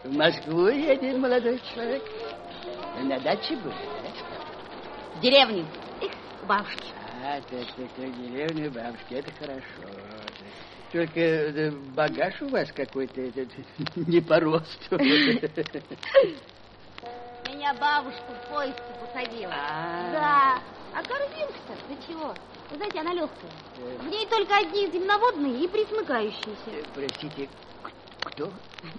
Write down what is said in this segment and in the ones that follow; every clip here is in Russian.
В Москву едет молодой человек. На даче был, да? В деревне. К бабушке. Так, деревня бабушки, это хорошо. Только багаж у вас какой-то не по росту. Меня бабушка в поезде посадила. Да. А корзинка-то, для чего? Вы знаете, она легкая. В ней только одни земноводные и присмыкающиеся. Простите, кто?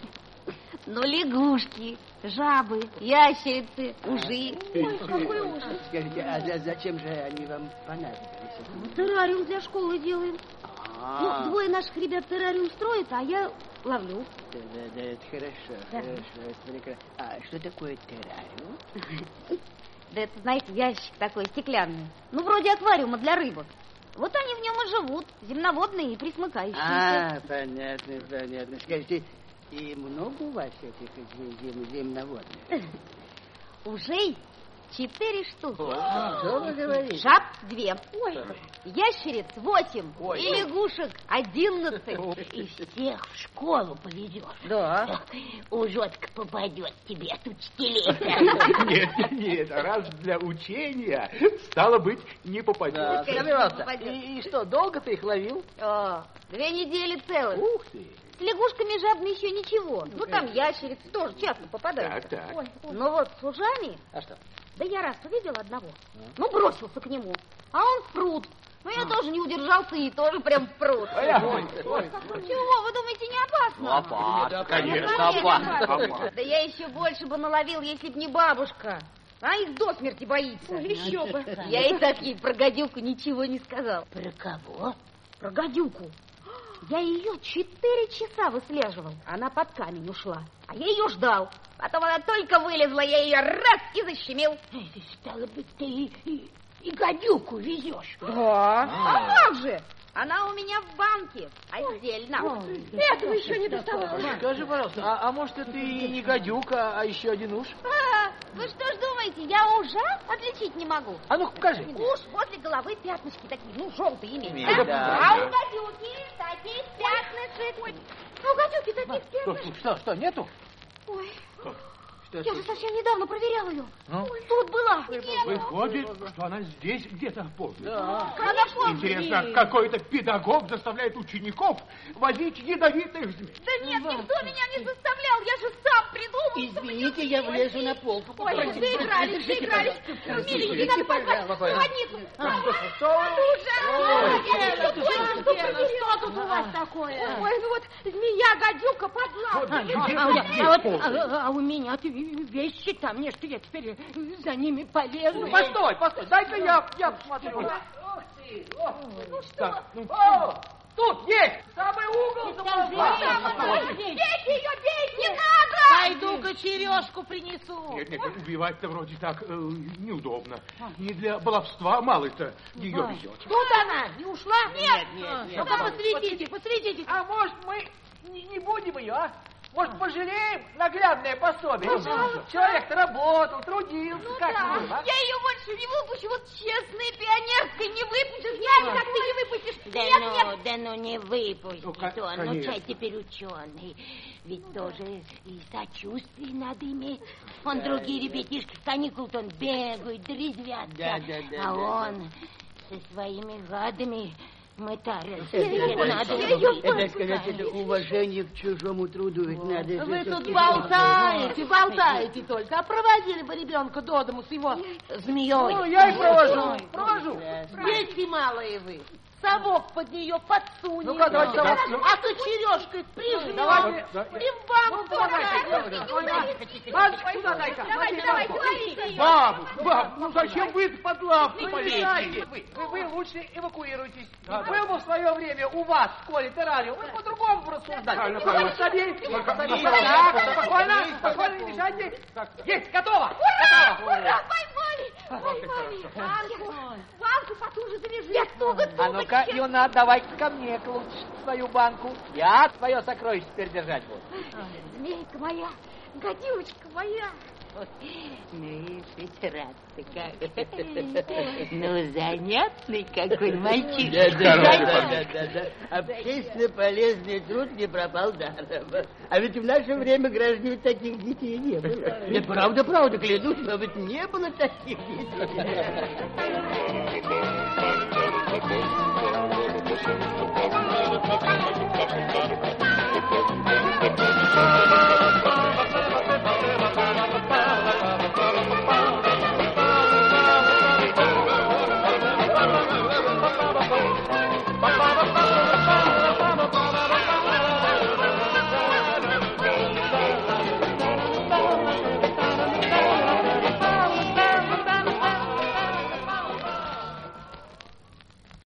Ну, лягушки, жабы, ящерицы, ужи. Ой, какой ужас. Скажите, а зачем же они вам понадобились? Мы террариум для школы делаем. Ну, двое наших ребят террариум строят, а я ловлю. Да, это хорошо, хорошо, это прекрасно. А что такое террариум? Да это, знаете, ящик такой стеклянный. Ну, вроде аквариума для рыбок. Вот они в нем и живут, земноводные и присмыкающиеся. Понятно. Скажите, и много у вас этих земноводных? Ужей 4 штуки. Что вы говорите? Жаб 2. Ящериц 8. И лягушек 11. И всех в школу поведешь. Да. Ужотка попадет тебе от учителей. Нет, раз для учения, стало быть, не попадет. И что, долго ты их ловил? 2 недели целых. Ух ты. С лягушками жабными еще ничего. Ну, там ящерицы тоже часто попадаются. Так. Но вот с ужами... А что? Да я раз увидел одного. Ну, бросился к нему. А он в пруд. Ну, я тоже не удержался и тоже прям в пруд. Чего, вы думаете, не опасно? Опасно, конечно, опасно. Да я еще больше бы наловил, если б не бабушка. А их до смерти боится. Еще бы. Я и так ей про гадюку ничего не сказал. Про кого? Про гадюку. Я ее 4 часа выслеживал. Она под камень ушла. А я ее ждал. Потом она только вылезла, я ее раз и защемил. Стало быть, ты и гадюку везешь. Да. А как же? Она у меня в банке, отдельно. Этого еще не доставало. Скажи, пожалуйста, а может это и не гадюка, а еще один уж? Вы что ж думаете, я ужа отличить не могу? А ну покажи. Уж возле головы пятнышки такие, ну, желтые имеют. Да. А у гадюки таких пятнышек. У гадюки таких пятнышек. Что, нету? Ой, Что я же совсем недавно проверял ее. Ну? Тут была. Выходит, что она здесь где-то ползает. Да. Она помнит. Интересно, какой-то педагог заставляет учеников возить ядовитых змей. Да нет, никто меня не заставлял, я же сам придумал. Извините, я влезу на полку. Ой, заигрались. Миленький, надо позвать больницу. Что тут у вас такое? Ой, ну вот змея-гадюка подлапа. А у меня вещи там, мне что я теперь за ними полезу. Ну, постой, дай-ка я посмотрю. Ух ты, так, тут есть, самый угол. Бейте ее, бейте, не надо! Пойду-ка сережку принесу. Нет, убивать-то вроде так неудобно. Не для баловства малый-то ее везет. Тут она, не ушла? Нет. Ну-ка, посветите. А может, мы не будем ее, а? Может, пожалеем наглядное пособие? Человек-то работал, трудился, как было, а? Я ее больше не выпущу, вот честной пионерской не выпустишь. Я как ты не выпустишь. Да ну не выпустит он. Ну, конечно. чай теперь ученый. Ведь тоже и сочувствие надо иметь. Он другие ребятишки с каникул-то он бегают, дрезвятся. Да. А он со своими гадами мытарился. Это сказать, это уважение к чужому труду. Ведь надо... Вы тут болтаете только. А проводили бы ребенка до дому с его змеей. Ну, я и провожу. Дети малые вы. Совок под нее подсунет. Ну-ка, давайте совок. А то черешкой прижмет. Давайте. И в банк Мальчик, сюда дай-ка. Бабушка, ну зачем вы под лавку Не полезли? мешайте. Вы лучше эвакуируйтесь. Был бы в свое время у вас в школе террариум, вы по-другому бы рассуждали. Правильно. Садитесь. Так, спокойно, не мешайте. Есть, готово. Ура, поймали. Банку потуже завяжи. Я туго. А ну-ка, Юна, давай ко мне лучше свою банку. Я свое сокровище теперь держать буду. Змейка моя, гадюшка моя. Ну, и хоть рад-то как. Ну, занятный какой мальчишка. Да. Общественно полезный труд не пропал даром. А ведь в наше время граждан таких детей не было. Нет, правда, клянусь, но ведь не было таких детей.